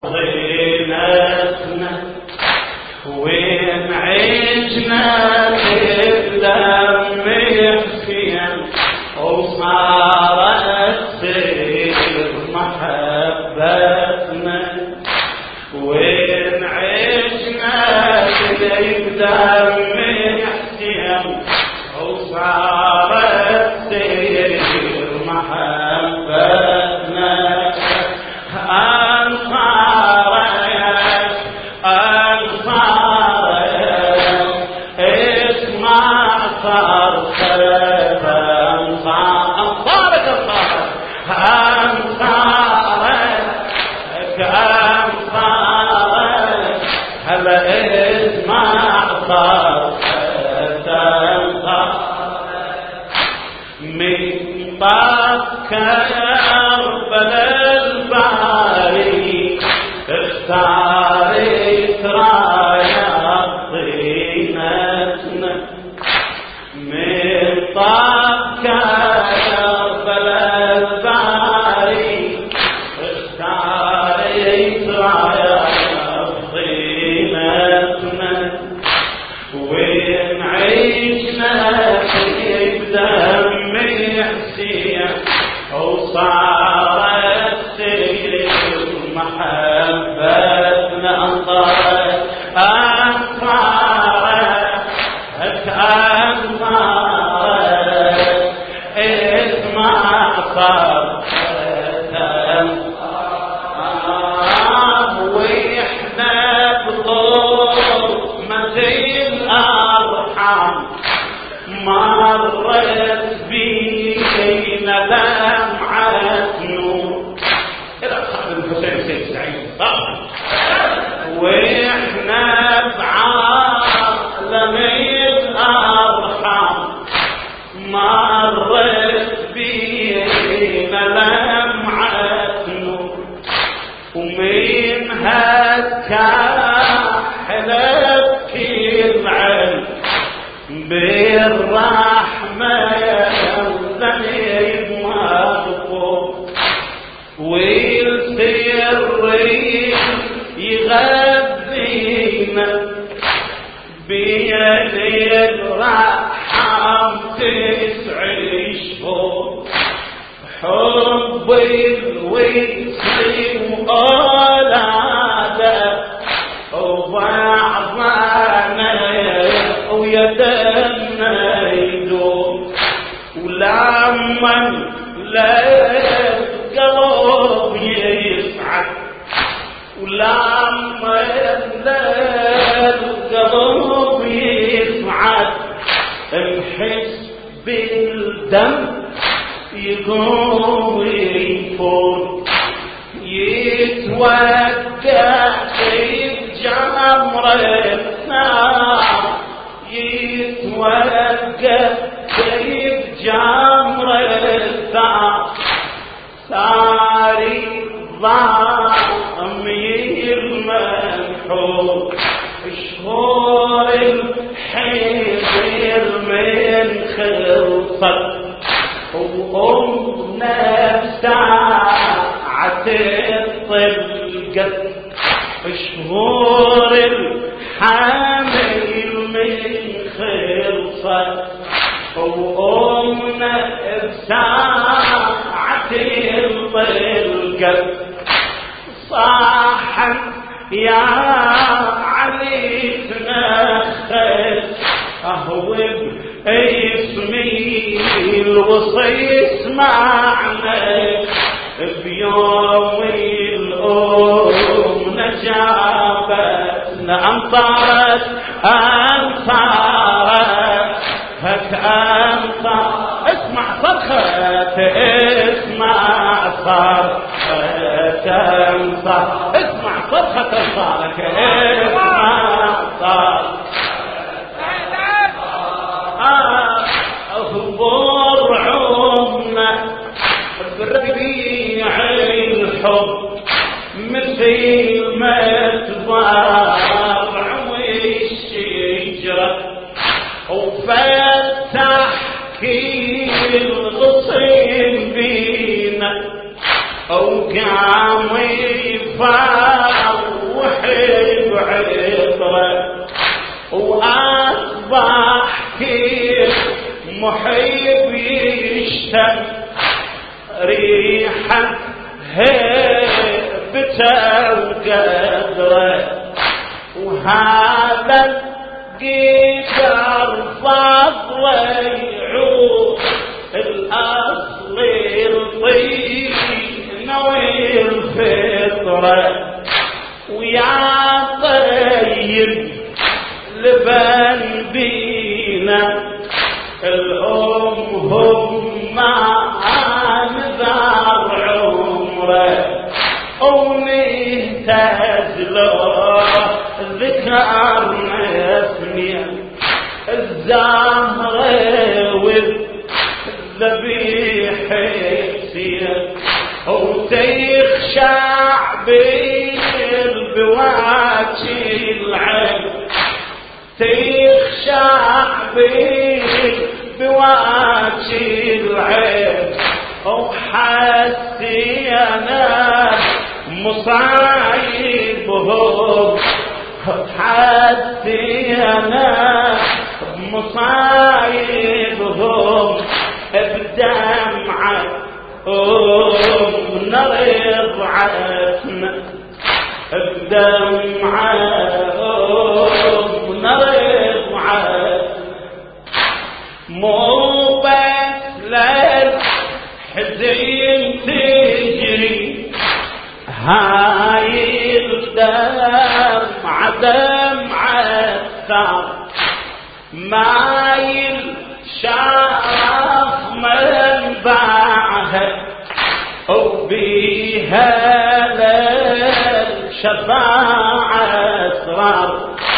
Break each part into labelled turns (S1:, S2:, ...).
S1: ضينتنا وين عشنا تتلم حسين وصارت تصير محبتنا وين عشنا تتلم حسين وصارت تصير محبتنا من طاب كربلاء الباري اختارت راية طينتنا من طاب كربلاء الباري اختارت راية طينتنا وين عيشنا بدم حسين وصارت سير محبتنا أنطرت اسمع صرختها وإحنا بظلمة الأرحام مرت بينا لمعة نور إلى صاحب الحسين سيد سعيد وإحنا بعالم الأرحام مرت بينا لمعة نور ومنها كحلت كل عين بالرحمة والذنب مغفور والسر يغذينا بيد الرحم 9 شهور حب الوصل وأولاده وبعضنا ويدنا يدوم ولما لا القلب يسعد ولما لا القلب يسعد نحس بالدم يقوم يفور يتوقع في جمرة نار يتوقع كيف جمرة ساري ضامير منحور شهور الحيض من خلصت نفسها طلقت شهور الحامل من خلصت وأمنا بساعة طلقت صاحا يا علي تنخت أهوب اسمي الوصي اسمعنا بيوم الأم نجابتنا أمطرت هك أمطر اسمع صرخة اسمع صرخة أمطر اسمع صرخة صارك اسمع صرخة أخبر عمنا بربيع الحب مثل ما تضارع والشجرة وفتح كل غصن بينا وقام يفارق محب يشتم ريحة هيبته وقدره، وهذا القدر فضله يعود الأصل الطين والفطرة، ويا طيب لبن بينا الأم هم نذار عمره، ونهتز له ذكرنا اثنين الزهرة والذبيح حسين، وتيخشع بالبواكي العين، تيخشع بالبواكي العين، وحسينا مصايبهم، حسينا مصايبهم بدمعة نرضعتنا، بدمعة نرضعتنا، مو بس للحزين تجري هاي الدمعة دمعة ثار، ما ينشاف منبعها، وبيها للشفاعة أسرار،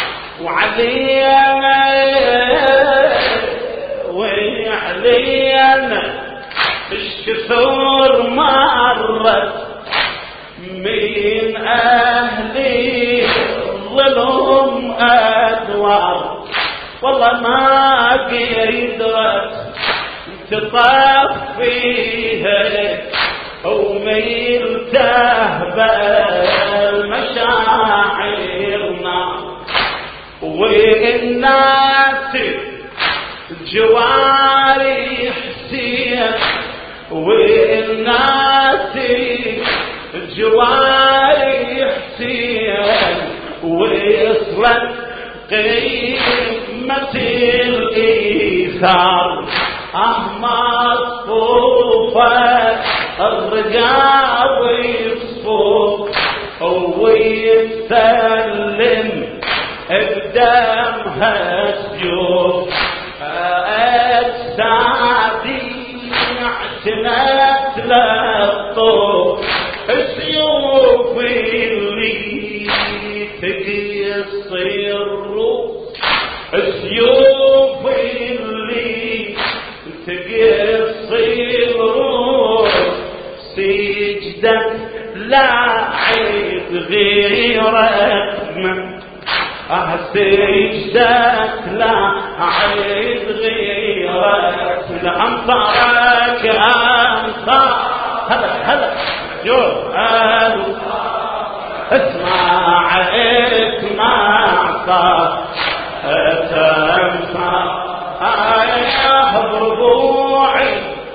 S1: وعلينا وعلينا اش كثر مرت من أهلي ظلم أدوار، والله ما قدرت تطفيها، وميلته بالمشاعرنا، والناس جواري حسين، والناس جواري حسين، وصلت قيمة الإيثار، مصفوفة الرقاب يصفوف، ويتسلم بدمها سيوف، أجسادي اعتنت للطوف، السيوف اللي تقص الروح، السيوف اللي تقص الروح، سجدة لا عيد غيرتنا، سجدك لا عيد غيرتنا، أمطارك أمطار، هلا جور اسمع تنفع ربوعي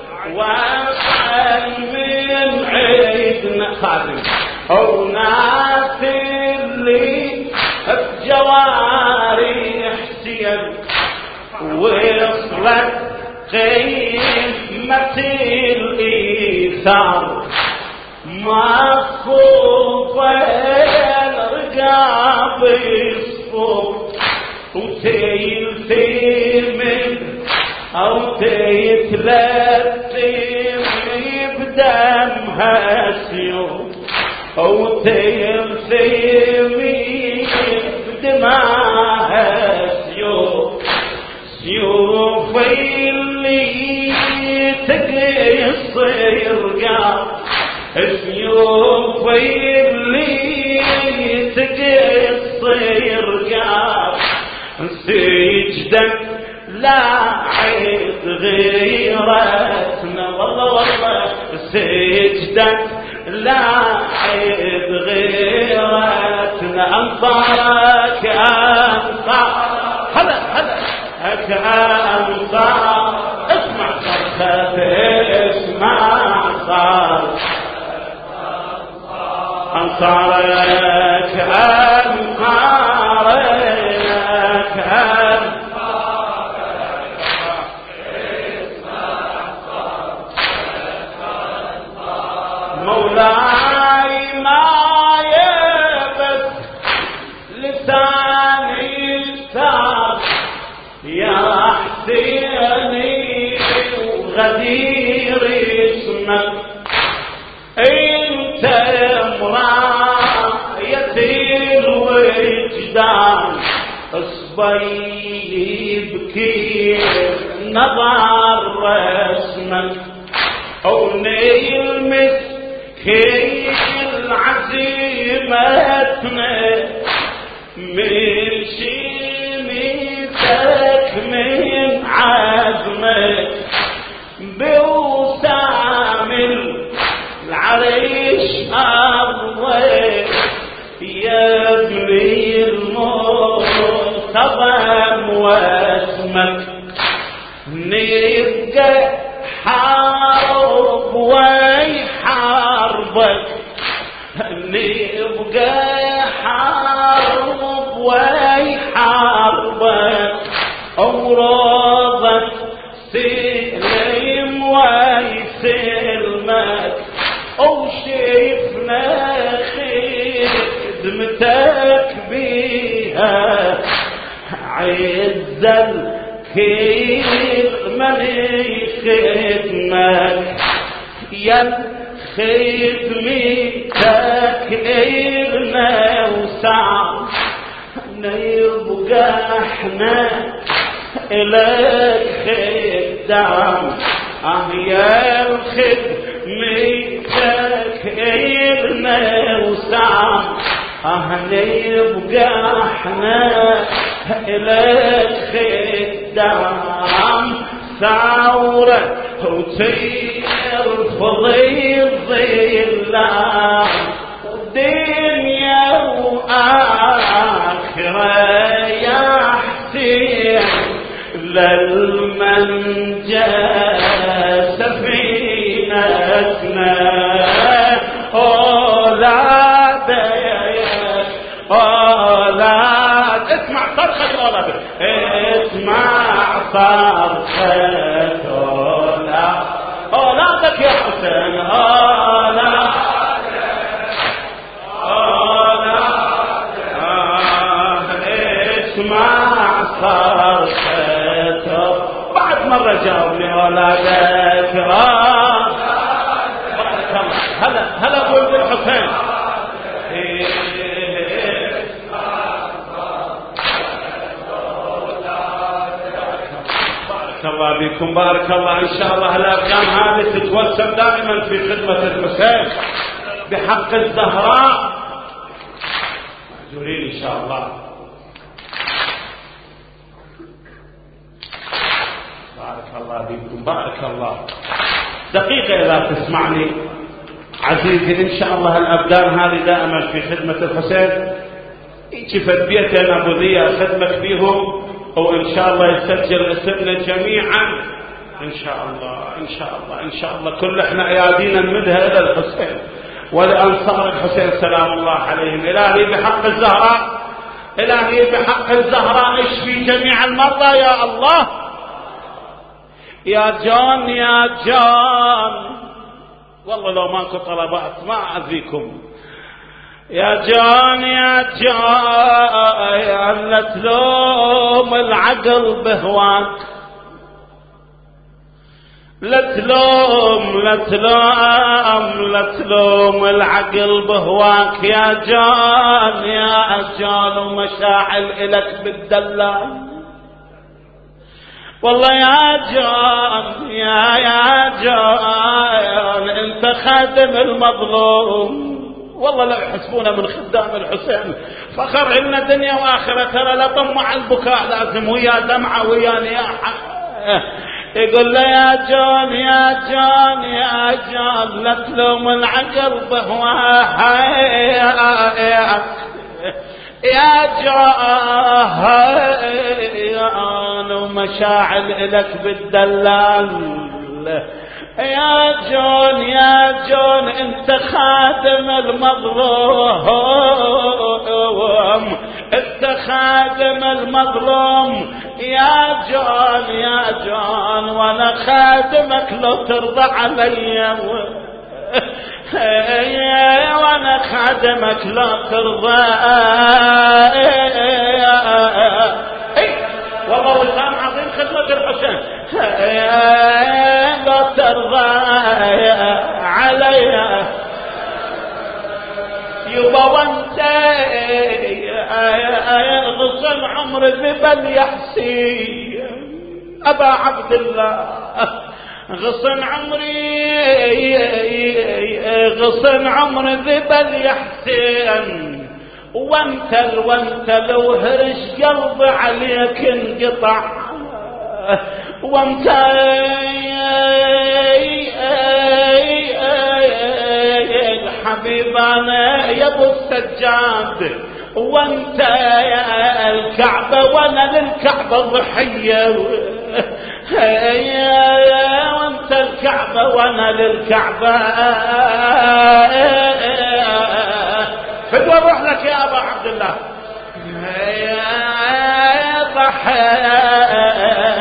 S1: وصل من عيدنا خادم، وناس اللي بجواري حسين، وصلت قيمة الإيثار، مصفوفة الرقاب يصفوف، وتيلتمن أو تيتلتم بدمها سيوف، أو تيلتم بدمها سيوف، سيوف اللي تقص الرقاب، سيوف اللي تقص الرقاب، سجدك لا عيد غيرتنا، والله سجدك لا عيد غيرتنا، أنصارك أنصار، هلا أنصار أنصارك مولاي ما يبت لساني التاب يا حسيني وغدير اسمك انت مرايتي الوجدان اصبي يبكي نظر رسمك او نيلمس كل عزيمتنا من شيمتك من عزمك بوسام العريش أرضك يا ابني المرتضى واسمك نبقى حارب ويحاربك نبقى حارب ويحاربك أوراضك سلم ويسلمك أو شفنا خدمتك بيها عز الخير من خدمك يا خدمتك إلنا وسع نبقى احنا إلك خدام يا خدمتك إلنا وسع نبقى احنا إلك خدام ثورة وتير فضيل ظلام دنيا وآخرة يا حسين للمنجى سفينتنا أولاد أولاد اسمع صرخة الأولاد اسمع صرخة أولادك يا حسين اسمع صرخته بعد مرة جاوبني أولادك هلا أقول بالحسين بارك الله بكم بارك الله إن شاء الله الأفلام هذه تتوسم دائما في خدمة الحسين بحق الزهراء مأجورين إن شاء الله. بارك الله بكم بارك الله. دقيقة إذا تسمعني عزيزي إن شاء الله الأبدان هذه دائما في خدمة الحسين يشفت بيتنا أبو ذي خدمك فيهم وإن شاء الله يسجل اسمنا جميعا إن شاء الله إن شاء الله إن شاء الله كل إحنا أيادينا نمدها إلى الحسين ولأنصار الحسين سلام الله عليهم. إلهي بحق الزهراء إلهي بحق الزهراء اشفي جميع المرضى يا الله يا جان يا جان. والله لو ماكو طلبات ما أذيكم يا جان يا جان لا تلوم العقل بهواك لا تلوم لا تلوم لا تلوم العقل بهواك يا جان ومشاعل إلك بالدلال والله يا جان يا جان انت خادم المظلوم والله لا يحسبونا من خدام الحسين فخر إلنا دنيا وآخرة ترى لا طمع البكاء لازم ويا دمعة ويا نياحة يقول له يا جان يا جان يا جان لا تلوم العقل بهواها يا جان ومشاعل إلك بالدلال يا جون يا جون انت خادم المظلوم، انت خادم المظلوم يا جون يا جون، وانا خادمك لو ترضى علي، وانا خادمك لو ترضى. والله وسام عظيم خدمة الحسين، لا ترضى علي يبا وانت غصن عمر ذبل يحسي أبا عبد الله، غصن عمري غصن عمر ذبل يحسين، وانت لو هرش قلبي عليك انقطع، وانت الحبيب انا يا ابو السجاد، وانت يا الكعبة وانا للكعبة ضحية، وانت الكعبة وانا للكعبة، فدوى روح لك يا ابا عبد الله ضحية.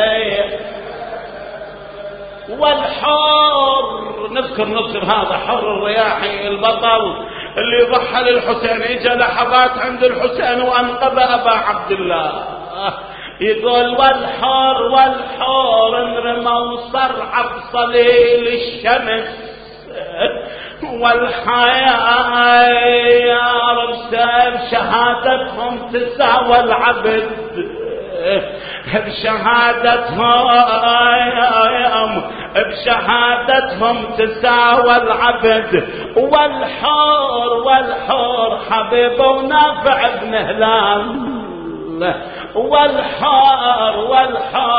S1: والحر نذكر هذا حر الرياحي البطل اللي ضحى للحسين، اجى لحظات عند الحسين وانقذ ابا عبد الله، يقول والحر انرمى وصرعى بصليل الشمس، والحياة يا رب بشهادتهم تساوى العبد، بشهادتهم تساوى العبد. والحور حبيب ونافع بن هلال، والحار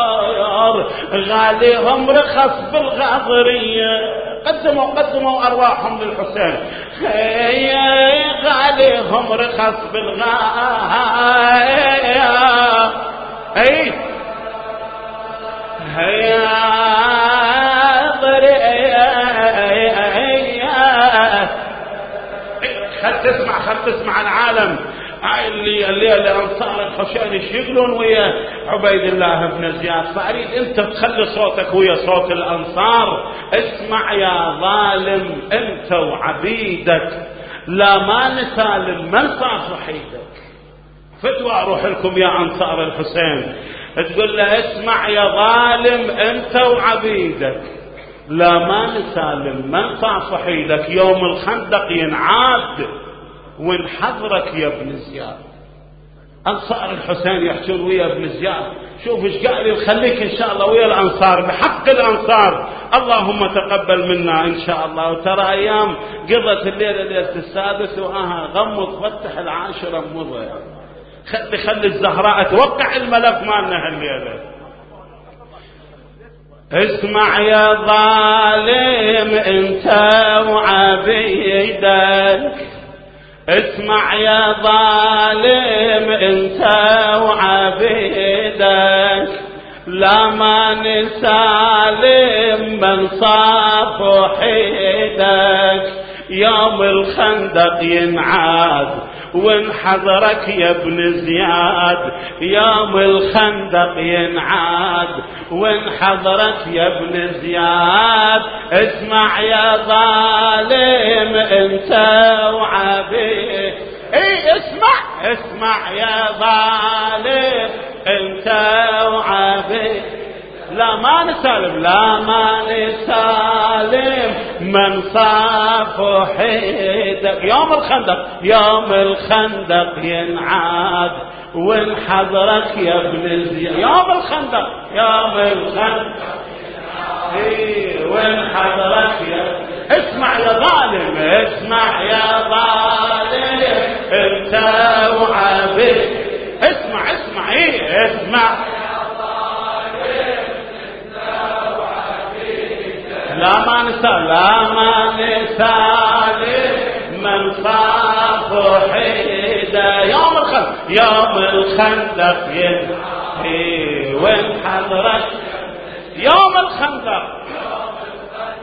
S1: غاليهم رخص بالغاضرية، قدموا أرواحهم للحسين، غاليهم رخص بالغاضرية. خل تسمع العالم اللي أنصار الحسين يشغلون ويا عبيد الله بن زياد، فأريد أنت تخلي صوتك ويا صوت الأنصار. اسمع يا ظالم أنت وعبيدك، لا ما نسالم من صاف حيدك. فتوى أروح لكم يا أنصار الحسين، تقول له اسمع يا ظالم أنت وعبيدك، لا ما نسالم من صاف حيدك، يوم الخندق ينعاد ونحضرك يا ابن زياد. أنصار الحسين يحجون ويا ابن زياد، شوف ايش قال، خليك ان شاء الله ويا الأنصار بحق الأنصار، اللهم تقبل منا ان شاء الله. وترى ايام قضت الليلة ليلة السادس غمض فتح العاشرة مضى، خلي الزهراء توقع الملف مالنا هالليلة. اسمع يا ظالم انت وعبيدك، اسمع يا ظالم انت وعبيدك، لا ما نسالم من صاف حيدك، يوم الخندق ينعاد وانحضرك يا ابن زياد، يوم الخندق ينعاد وانحضرك يا ابن زياد. اسمع يا ظالم انت وعبيد، اسمع يا ظالم انت وعبيد، لا ما نسالم من صاف حيدك، يوم الخندق ينعاد وانحضرك يا ابن زياد، يوم الخندق وانحضرك يا، اسمع يا ظالم انت وعبيد، اسمع لا ما نسالم من صاف حيدا، يوم الخندق ينحي وانحضرك، يوم الخندق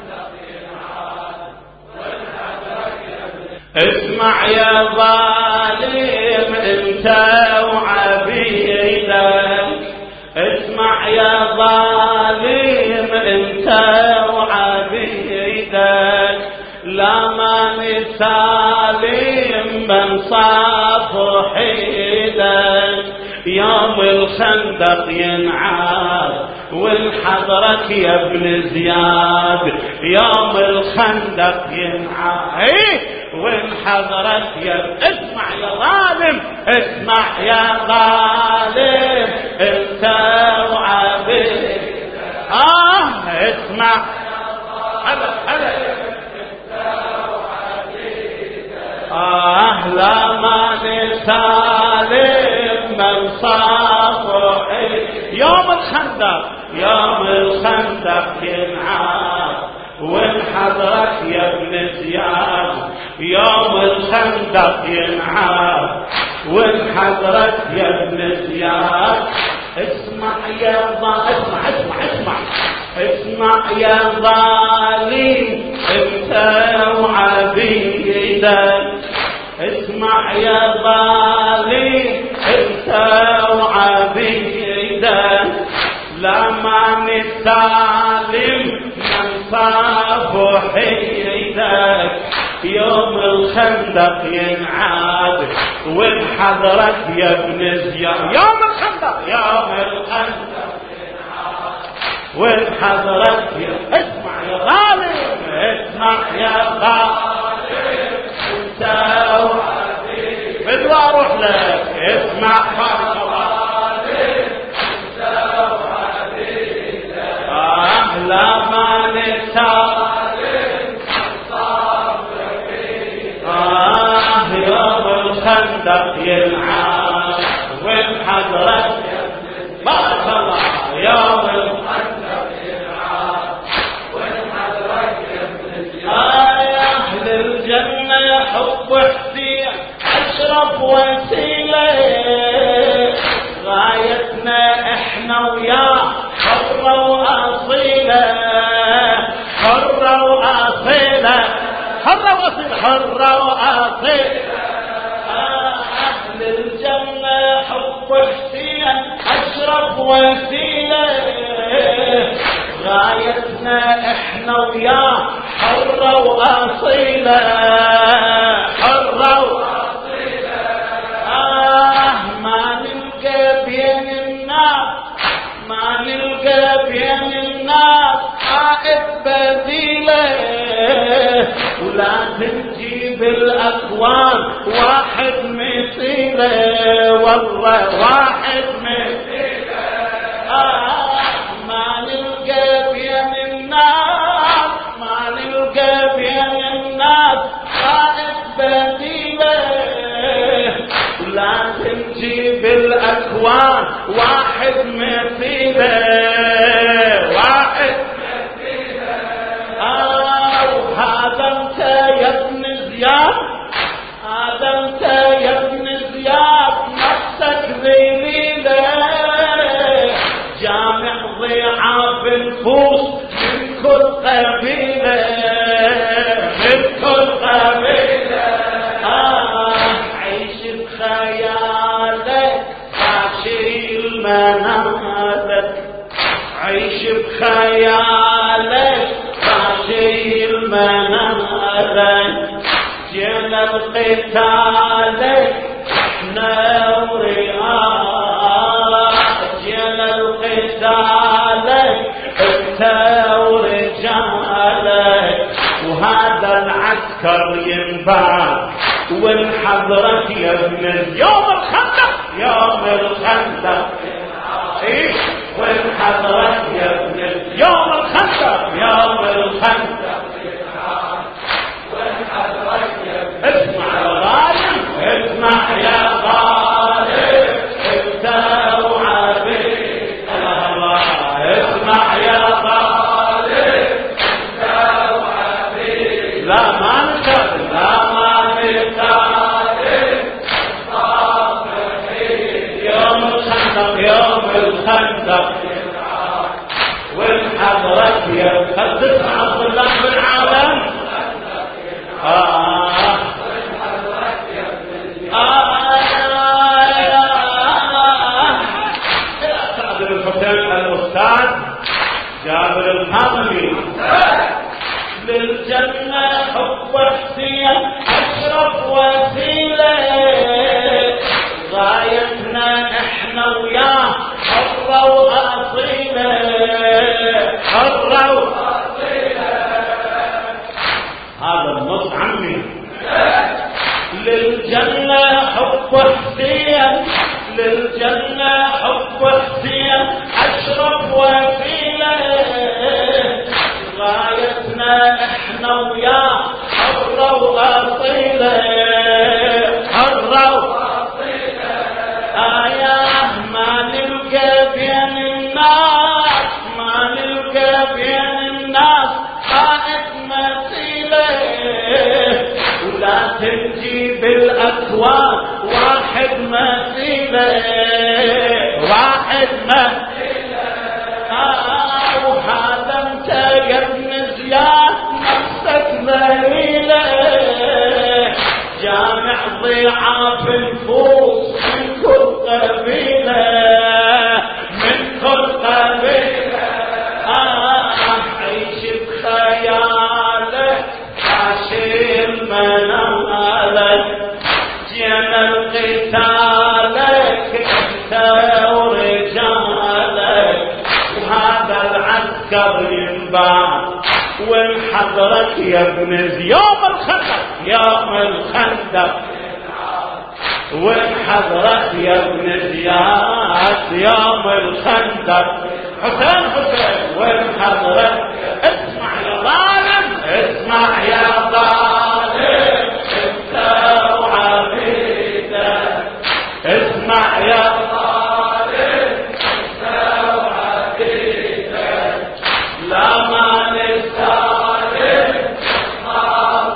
S1: اسمع يا ظالم انت وعبيدك، اسمع يا ظالم انت وعبيدك، لا ماني سالم من صاف حيدك. يوم الخندق ينعاد والحضرك يا ابن زياد، يوم الخندق ينعاد والحضرك يا اسمع يا ظالم، اسمع يا ظالم انت وعبيد. اسمع هلا لا ماني سالم من صافحي. يوم الخندق يوم الخندق ينعاد والحضرك يا ابن زياد، يوم الخندق ينعاد والحضرك يا ابن زياد. اسمع يا اسمع اسمع اسمع اسمع يا ظالم انت وعبيدك، اسمع يا ظالم انت وعبيدك، لا ماني سالم من صاف حيدك. يوم الخندق ينعاد والحضرك يا ابن زياد، يوم الخندق يوم الخندق ينعاد والحضرك اسمع يا ظالم، اسمع يا ظالم انت وعبيدك. بدي اروح لك اسمع بارك الله انت وعبيدك، لا ماني سالم يوم الخندق ينعاد والحضرك بارك الله، يوم الخندق ينعاد والحضرك يا ابن زياد. يا اهل الجنه حب حسين اشرف وسيله، غايتنا احنا وياه حره واصيله، حره واصيله، حره واصيله، حره واصيله. اهل الجنه حب حسين اشرف وسيله، غايتنا احنا وياه حره واصيله، حره واصيله. ما نلقى بين الناس، ما نلقى بين الناس عائد بديله، ولازم نجيب الاكوان واحد مثيله، والله واحد مثيله. ما نلقى بين الناس، ما نلقى بين الناس عائد بديله، ولازم نجيب الاكوان واحد مثيله، واحد مثيله. وهذا انت يا ابن زياد، هذا انت يا ابن زياد نفسك ذليله، جامع ضعاف النفوس من كل قبيله، من كل قبيله. عيش بخيالك عاشر منامك، عيش بخيالك عاشر منامك، جينا بقتالك احنا ورئاك، جينا بقتالك انت ورجالك، وهذا العسكر ينباع والحضرك يا ابن يوم الخندق، يوم الخندق والحضرك يا ابن يوم الخندق، يوم الخندق والحضرك يا ابن. اسمع يا ظالم، اسمع يا ظالم انت وعبيد الله، اسمع يا ظالم انت وعبيد. لا ما نكذب، لا ما نكذب، يوم الخندق يوم الخندق والحضرك يا خد تسمع الظلام بالعالم. الأستاذ جابر الهضمي. للجنة حب حسين أشرف وسيلة، غايتنا احنا وياه حرة وأصيلة، حرة وأصيلة. هذا النص عمي. للجنة حب حسين، للجنة حب حسين أشرف وسيلة، غايتنا احنا وياه حرة وأصيلة، حرة وأصيلة. آياه ما نلقى بين الناس، ما نلقى بين الناس قائد مثيلة، ولا تنجي بالأكوان واحد مثيلة، واحد مثيلة. وهذا انت يا ابن زياد نفسك ذليلة، جامع ضعاف النفوس من كل قبيلة، من كل قبيلة. عيش بخيالك عاشر منالك، جينا لقتالك انت ورجالك، وهذا العسكر ينباع وانحضرك يا ابن يوم الخندق، يوم الخندق وانحضرك يا ابن زياد يوم الخندق. حسين حسين وانحضرك. اسمع يا ظالم، اسمع يا ظالم انت وعبيدك، اسمع يا ظالم انت وعبيدك، لا ما نستعلم ما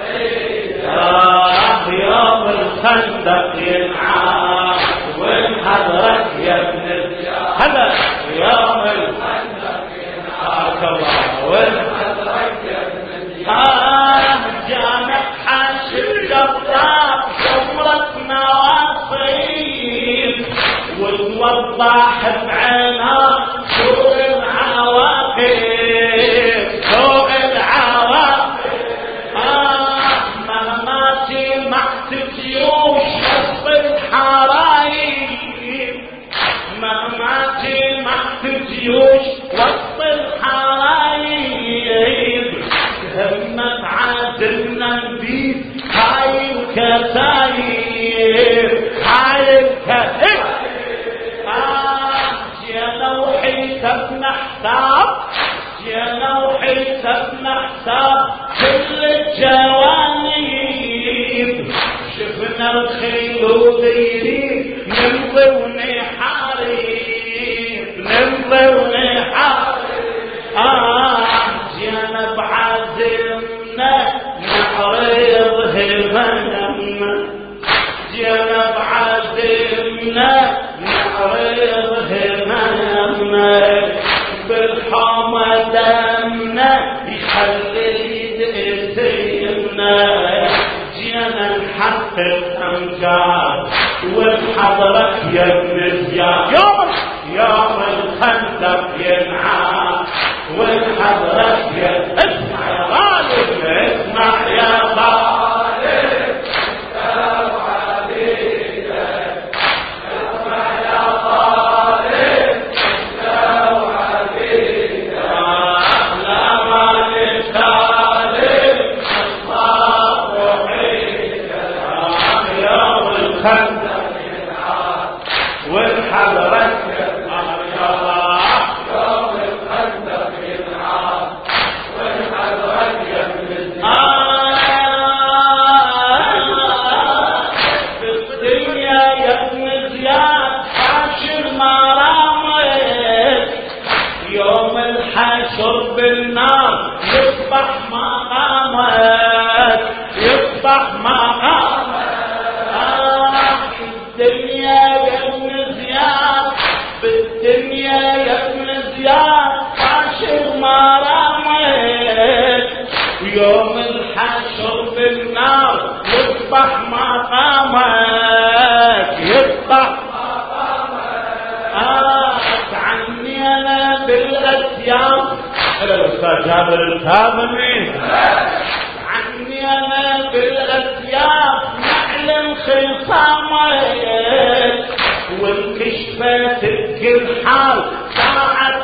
S1: بعيدك. يوم الخندق ينعاد وانحضرك يا ابن زياد، هذا يوم الخندق ينعاد الله وانحضرك يا ابن زياد. جامع حاشر جبار شمرة نواصيل، وتوضح بعينها سوء العواقب، سوء العواقب. مماتي محت جيوش وسط الحرايب، مماتي محت جيوش وسط الحرايب، همت عادلنا نبيد هاي الكتايب، هاي الكتايب. جينا وحيسبنا حساب، جينا وحيسبنا حساب كل الجوانب، شفنا الخيل وديرين نمضي ونحارب، نمضي ونحارب. جينا بعزمنا نعرض هممنا، جينا بعزمنا نعرض هممنا، بالحامى دمنا يخلي اسمنا، جينا نحقق امجاد وانحضرك يا ابن زياد. يوم الخندق ينعاد وانحضرك يا. اسمع يا غالب، اسمع يا غالب انت وعبيدك، اسمع يا غالب انت وعبيدك، لا ما نستعلم اصلاح وحيدك. يوم الخندق ينعاد وانحضرك يا الله، يوم الخندق ينعاد وانحضرك يا ابن زياد. بالدنيا يا ابن زياد حاشر مرامك، يوم الحشر بالنار يصبح مقامك، يصبح مقامك. الدنيا يا ابن زياد، بالدنيا يا ابن زياد حاشر مرامك، يوم الحشر بالنار يصبح مقامك، يصبح مقامك. عني انا بالأسياف. هلا الأستاذ جابر الكاظمي. عني أنا بالأسياف نعلن خصامك، وانكشفت بكل حال ساعة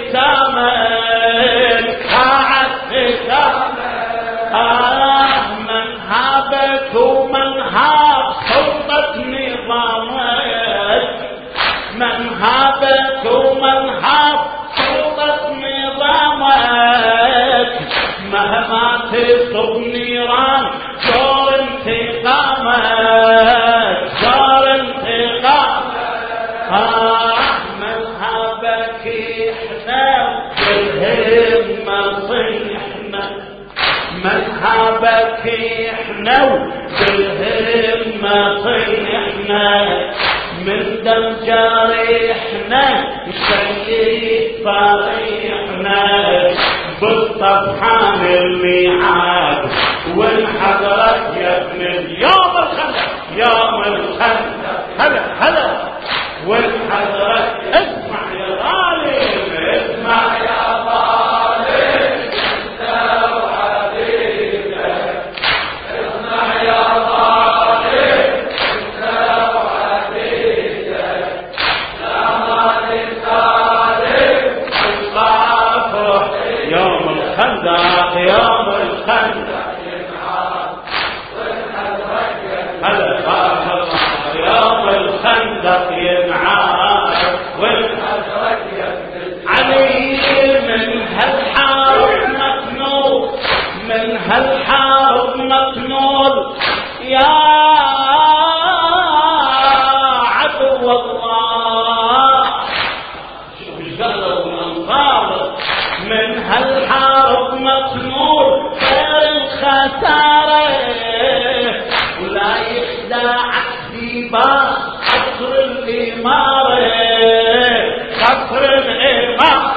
S1: ختامك، ساعة ختامك. من هابك ومن هاب سلطة نظامك، من هابك ومن هاب سلطة نظامك، مهما تصب نيران جور انتقامك، جور انتقامك. مذهبك احنا بالهمة صيحنا، مذهبك احنا بالهمة صيحنا، من دم جارحنا شيء فريحنا، بالطفحان الميعاد والحضرات يا ابن يوم الخندق، يوم الخندق. هلا هلا والحضرات. اسمع يا ظالم، اسمع يا ظالم، استوعب بيدك، اسمع يا ظالم، استوعب بيدك. لا مالك ظالم الصافح يوم الخندق، يوم الخندق ينعاد والحضرات. هلا يوم الخندق ينعاد والحضرات. علي من هالحارب مكنول، من هالحارب مكنول يا عدو الله. شوف ايش قالوا الانصار، من هالحارب مكنول غير الخساره، ولا يخدعك ديبان قصر الاماره، قصر الاماره.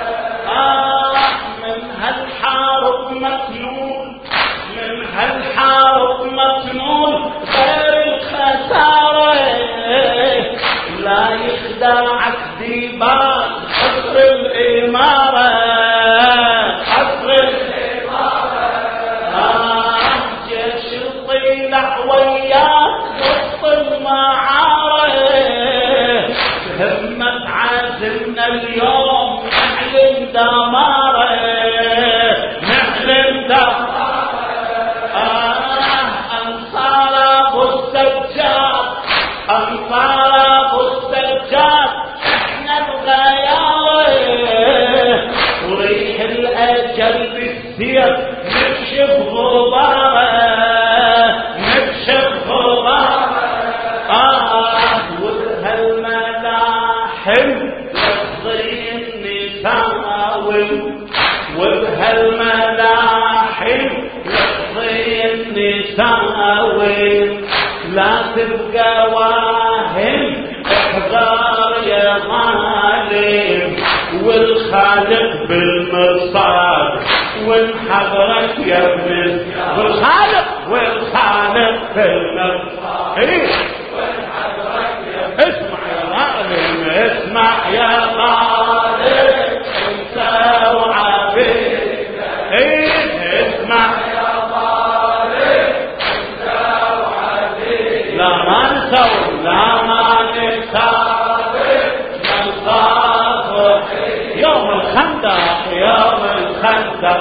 S1: من هالحارب مكنول، من هالحارب مكنول غير الخساره، لا يخدعك ديبان قصر الاماره، قصر الاماره. جيش الطيلع وياك وسط المعارك، بهمة عازمنا اليوم نعلن دماره، نعلن دماره. أنصار أبو السجاد، أنصار أبو السجاد احنا الغياره، وريح الأجل بالسير نكشف غباره، نكشف غباره. وبهالملاحم لفظي النساوي، وبهالملاحم لفظي النساوي، لا تبقى واهم احذر يا ظالم، والخالق بالمرصاد وانحضرك يا ابن والخالق، والخالق بالمرصاد. وانحضرك يا ابن. اسمع يا ظالم، اسمع يا ظالم، انت وعبيدك. اسمع يا ظالم، انت وعبيدك. لا ما نسوي، لا ما نسوي، نصافح يوم الخندق، يوم الخندق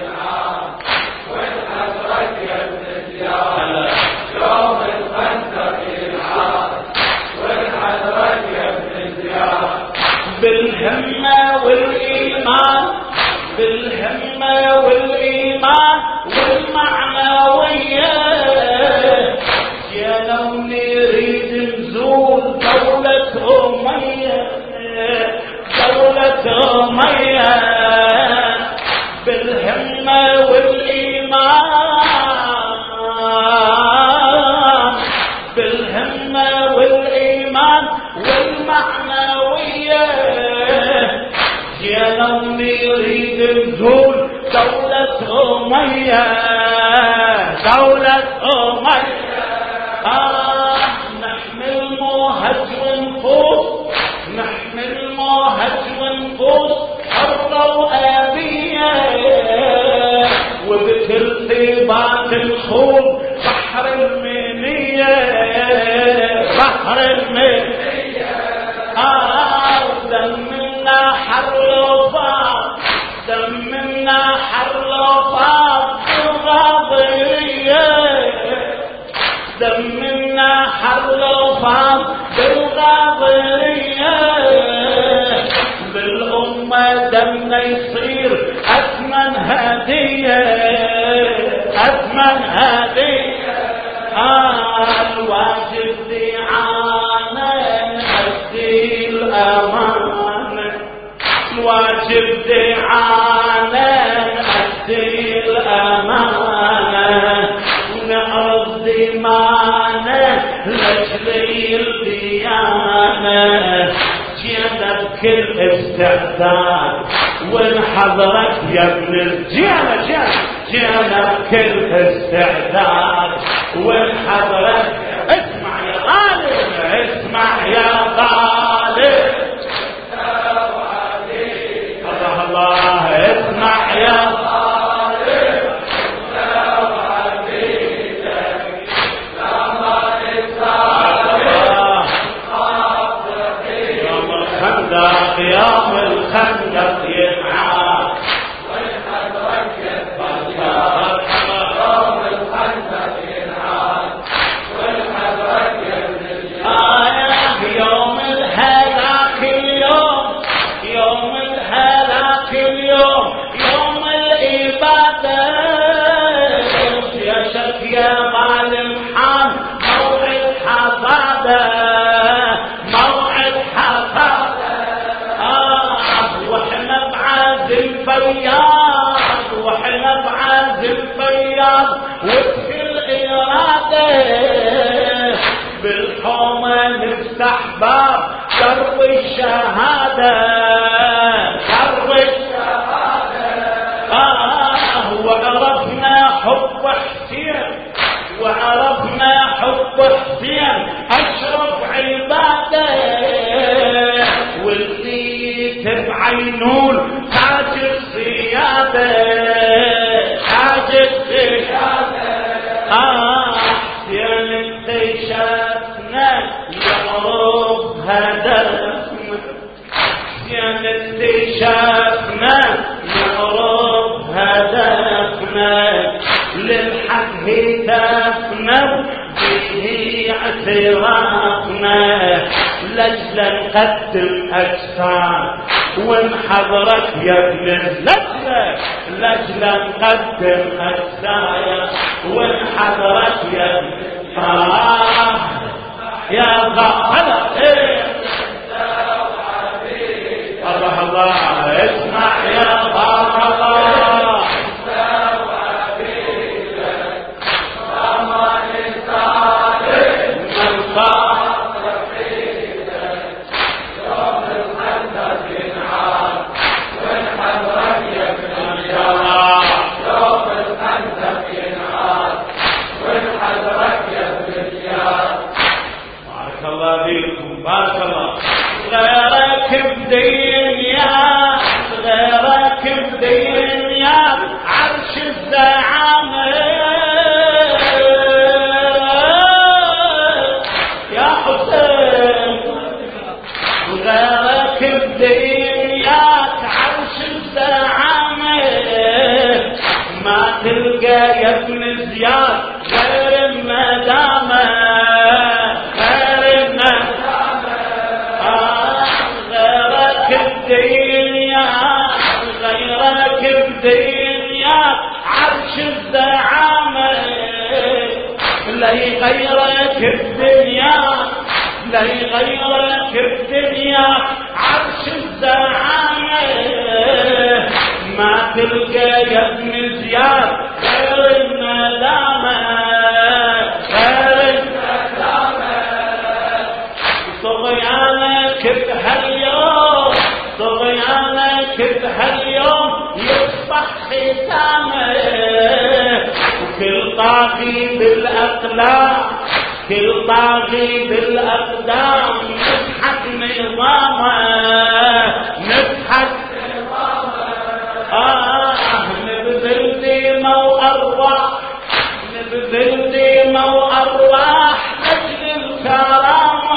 S1: والحسرة يا ابن زياد. يوم الخندق ينعاد والحسرة يا ابن زياد. بالهمة والإيمان، بالهمة والإيمان والمعنوية، يا لو نريد نزول دولة أمية، دولة أمية. بالهمة والإيمان، بالهمة والإيمان والمعنوية، يا لو نريد نزول دولة أمية، دولة أمية. نحمل موهج ونفوس، نحمل موهج ونفوس، أرض وفاض بالغاضرية بالأمة دمنا يصير أثمن هدية أثمن هدية الواجب دعانا نأدي الأمانة الواجب دعانا نأدي الأمانة ونعرض دمانا لأجل الديانة جينا بكل استعداد ونحضرك يا ابن الجيانة جينا بكل استعداد ونحضرك اسمع يا غالب اسمع يا غالب الله الله اسمع يا غالب يوم الخندق ينعاد والحضرك يتبطل يوم الخندق ينعاد والحضرك يتبطل يوم الهلاك اليوم يوم الهلاك اليوم يوم الإبادة يا شك يا معلم حان موعد حصاده الفياض وحنا بعزم الفياض وفي الإرادة بالحومة نفتح باب درب الشهادة درب الشهادة وعرفنا حب حسين وعرفنا حب حسين أشرف عبادة واللي تبعينون تاج السيادة تاج السيادة حسين اكتشفنا يعرف هدفنا حسين اكتشفنا يعرف هدفنا للحق هتافنا به اعترافنا لجل نقدم أجسام ونحضرك يا ابن لجل نقدم أجسام ونحضرك يا ابن يا غالب الله الله اسمع يا غالب بارك الله غيرك بدنيا غيرك بدنيا عرش الزعامة يا حسين غيرك بدنيا عرش الزعامة ما تلقى يا ابن زياد غير الندامة غيرك بدنيا عرش الزعامة لا يغيرك الدنيا لا يغيرك الدنيا عرش الزعامة ما تلقى يا ابن زياد غير الندامة غير الندامة طغيانك بهاليوم طغيانك بهاليوم يصبح ختامه وكل طاغي بالاقلام كل طاغي بالاقدام نضحك نظامه نضحك نبذل ديمه وارواح نبذل ديمه وارواح لاجل الكرامه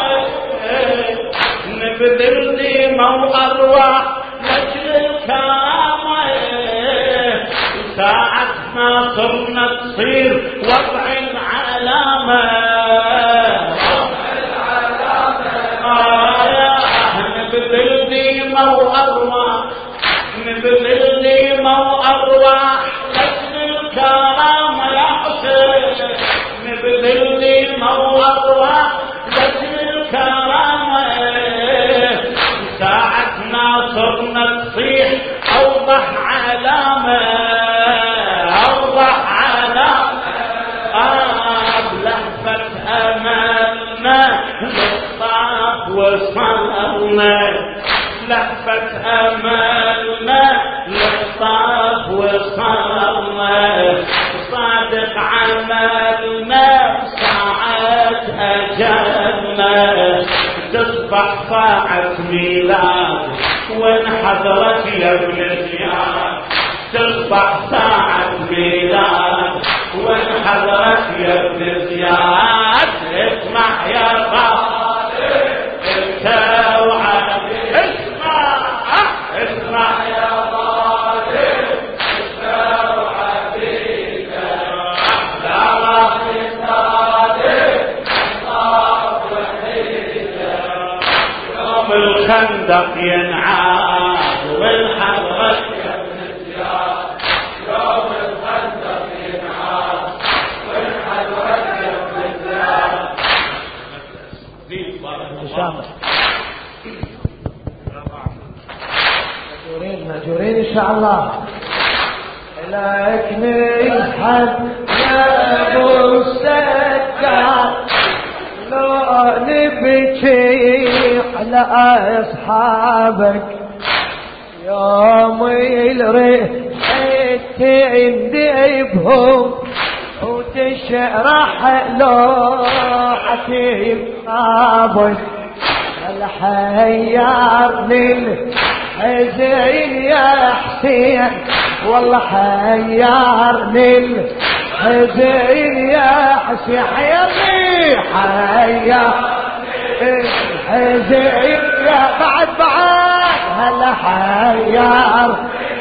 S1: نبذل ديمه وارواح لاجل الكرامه ساعة ما صرنا تصير وضع العلامة مو أرواح مبللي مو أرواح لجل الكرامة يا حسين مبللي مو أرواح لجل الكرامة ساعتنا صرنا تصيح أوضح علامة أوضح علامة بلهفة أملنا للطاف وصلنا لهفة أملنا للطاف وصلنا صادق عملنا ساعة أجلنا تصبح ساعة ميلاد وانحضرت يا ابن زياد تصبح ساعة ميلاد وانحضرت يا ابن زياد اسمع يا غالي انت وعلي اسمع يا غالي انت وعلي لا راح يصادق الله وحيد يوم الخندق ينعاد والحضرة يا ابن زياد يوم الخندق ينعاد والحضرة يا ابن زياد
S2: مأجورين إن شاء الله لك نلحد يا أبو السكر لو نبكي على أصحابك يوم الريحة عندي بهم وتشرح لوحة مصابك الحيارني الحزين يا حسين والله حيارني الحزين يا حسين حيارني الحزين يا بعد هلا حيار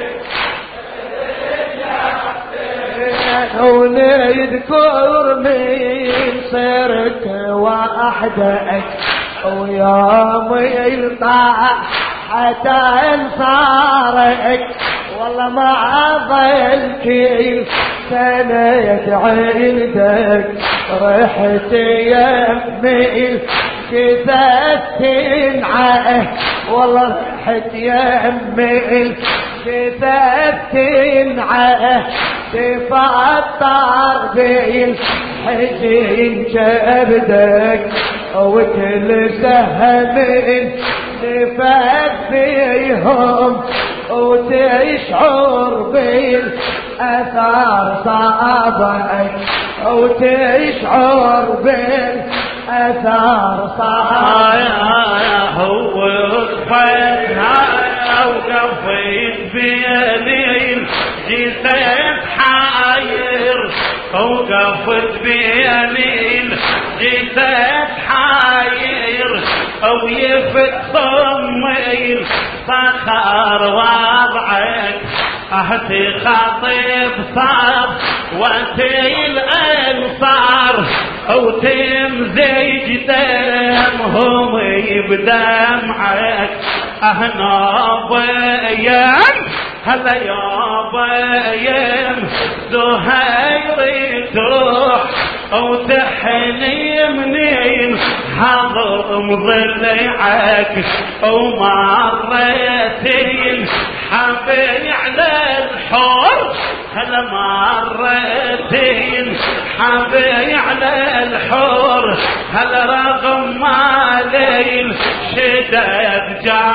S2: ونذكر من صرت وحدك ويوم يلطع حتى انصارك والله ما ظل كل سنة يدعيدك رحت يمي كذا تنعه والله رحت يمي كذا تنعه تفطر بالحزين جبدك وكل سهم نفت فيهم وتشعر بالأثار صابك وتشعر بالأثار صابك
S1: هو وقفتها وقفت بيمين جيت حاير وقفت بيمين جيت حاير او يفت ضمير صخر وضعك اهتي خاطب صار وانتي الانصار او تمزج دمهم بدمعك اهنا بيان هلا يا بيان زهير تروح او تحني منين حضر ضلعك او مرتين حبي على الحور هلا مرتين حبي على الحور هلا رغم ما ليل شدد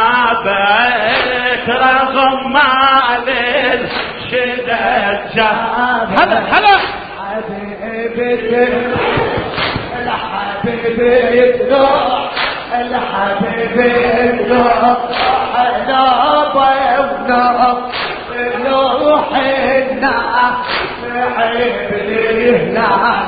S1: جابك رغم ما ليل شدد جابك هلا
S2: حبيبتك الحبيب يروح الحبيب يروح انا ضيفنا روح النار عيب لنا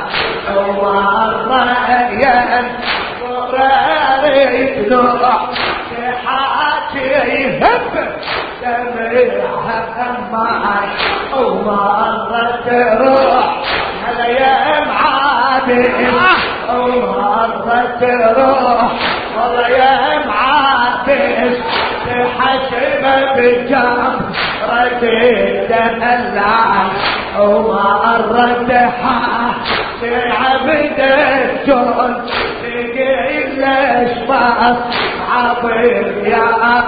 S2: ومريم وراريت نوح حاجي يهب دمعها معي ومرة تروح هلا يا معابد ومرة تروح والله يا معابد حاجي بجمرة الدلال ومرت عبد الجود تقيل الاشباط عبر يا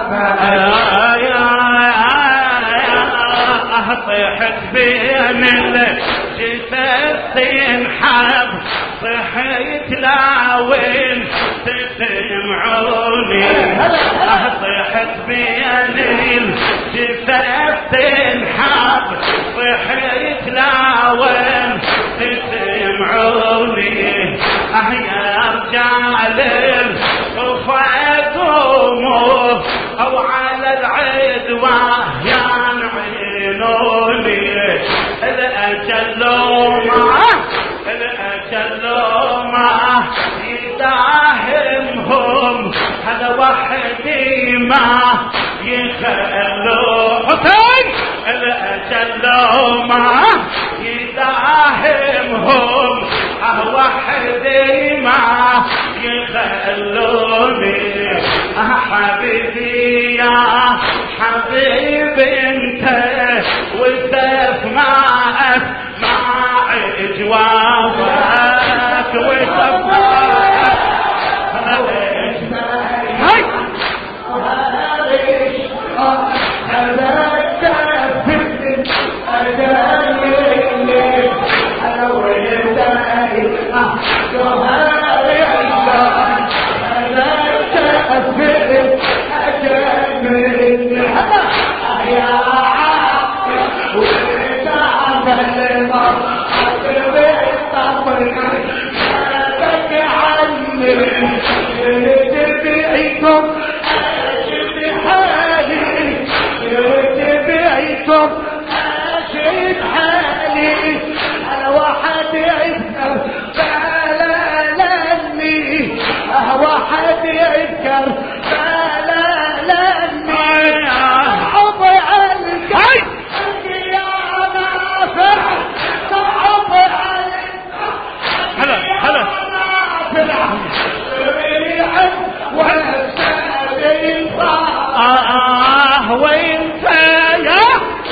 S1: طيحت بين الجثث ينحب صحيت لاوين تسمعوني طيحت بين الجثث ينحب صحيت لاوين تسمعوني يا رجال الصفا قوموا او على العدوى يا عينوني الأجل ما يداهمهم هذا وحدي ما يخلوا حسين الأجل ما يداهمهم وحدي ما يخلوني حبيبي يا حبيبي انت والسيف ما اسمع جوابك وسمعك
S2: أشهد حالي على واحد يذكر فلا لني واحد يذكر فلا لني صعب القلب يا نافع صعب
S1: هلا وانت يا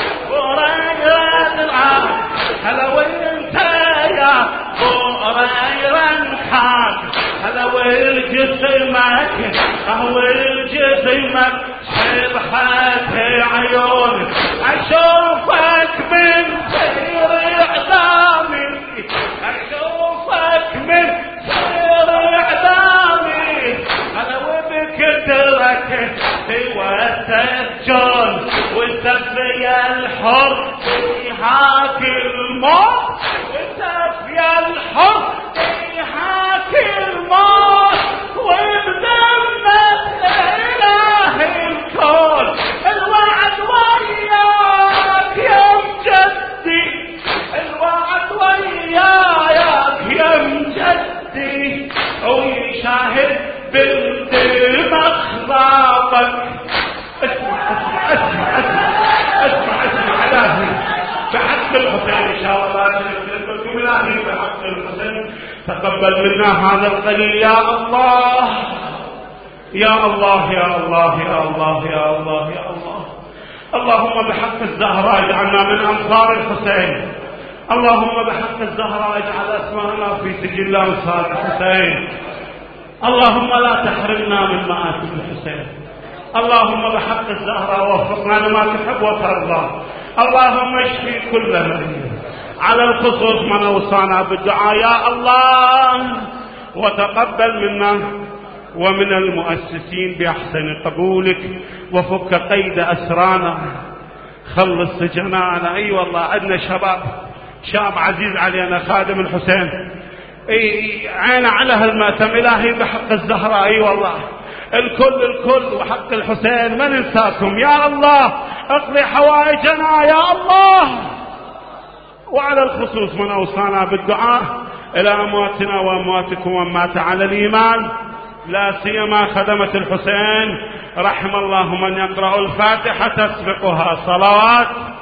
S1: هلا وانت يا قريران حاج هلا والجسمك والجسمك شبحت عيون اشوفك من سير اعدامي اشوفك من سير اعدامي هلا وبكدرك والسجون والسفي الحر هاك الموت والسفي الحر هاك الموت وبدم اله الكون الوعد وياك يا مجدي الوعد وياك يا مجدي ويشاهد بالدماغ خضابك اسمع الهي بحق الحسين ان شاء الله نقول الهي بحق الحسين تقبل منا هذا القليل يا الله يا الله يا الله يا الله يا الله يا الله اللهم بحق الزهراء اجعلنا من انصار الحسين اللهم بحق الزهراء اجعل اسماءنا في سجل انصار الحسين اللهم لا تحرمنا من مآتم الحسين اللهم بحق الزهراء وفقنا لما تحب وترضى اللهم اشفي كل مريض على الخصوص من اوصانا بالدعاء يا الله وتقبل منا ومن المؤسسين بأحسن قبولك وفك قيد أسرانا خلص سجنانا اي والله عندنا شاب عزيز علينا خادم الحسين اي عين على هالماتم الهي بحق الزهراء اي والله الكل وحق الحسين ما ننساكم يا الله اقضي حوائجنا يا الله وعلى الخصوص من اوصانا بالدعاء الى امواتنا وامواتكم ومن مات على الايمان لا سيما خدمة الحسين رحم الله من يقرأ الفاتحة تسبقها صلوات